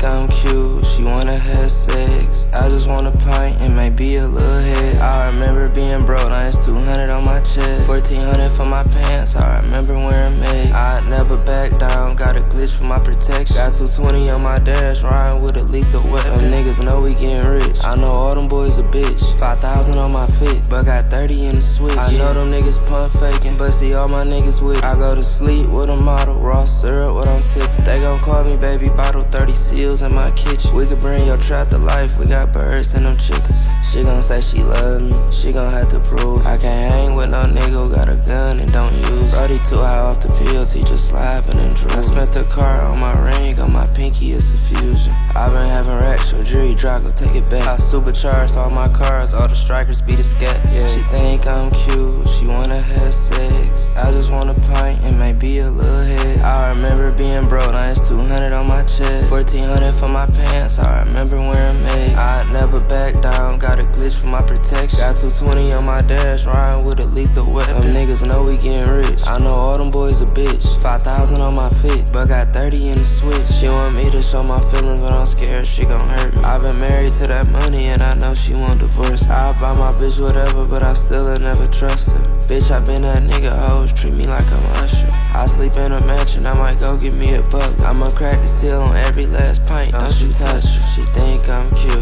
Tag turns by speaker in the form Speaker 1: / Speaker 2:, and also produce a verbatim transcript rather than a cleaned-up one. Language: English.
Speaker 1: I'm cute, she wanna have sex. I just want a pint and maybe a little head. I remember being broke, now it's two hundred on my chest. fourteen hundred for my pants, I remember wearing Meg. I never back down, got a glitch for my protection. Got two twenty on my dash, riding with a lethal weapon. Them niggas know we getting rich, I know all them boys a bitch. Five thousand on my fit, but got thirty in the switch. I know them niggas pump faking, but see all my niggas with it. I go to sleep with a model, raw syrup, what I'm sipping. They gon' call me baby bottle, thirty seals in my kitchen. We could bring your trap to life, we got birds and them chickens. She gon' say she love me, she gon' have to prove. I can't hang with no nigga who got a gun and don't use it. Brody too high off the pills, he just slapping and drooling. I spent the car on my ring, on my pinky, it's a fusion. I been having racks, so jury Draco, take it back. I supercharged all my cars, all the strikers be the scats. Yeah. She think I'm cute, she wanna have sex. I just want a pint and maybe a little head. I remember being broke, now it's two hundred on my chest. fourteen hundred for my pants, I remember wearing Meg. I never back down, got a glitch for my protection. Got two twenty on my dash, riding with a lethal weapon. Them niggas know we getting rich, I know all them boys a bitch. Five thousand on my fit, but got thirty in the switch. She want me to show my feelings, but I'm scared she gon' hurt me. I been married to that money and I know she won't divorce me. I buy my bitch whatever, but I still will never trust her. Bitch, I been that nigga, hoes treat me like I'm Usher. I sleep in a mansion, I might go get me a butler. I'ma crack the seal on every last pint, don't you touch her. She think I'm cute,